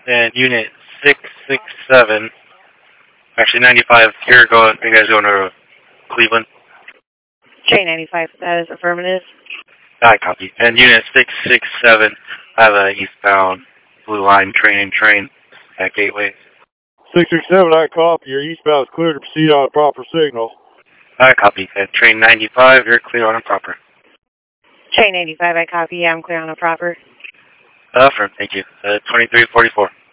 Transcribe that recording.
And Unit 667, actually 95, you're going, you guys going to Cleveland? Train 95, that is affirmative. I copy. And Unit 667, I have a eastbound Blue Line train at Gateway. 667, I copy. Your eastbound is clear to proceed on a proper signal. I copy. At train 95, you're clear on a proper. Train 85, I copy. I'm clear on a proper. Affirm, thank you. 2344.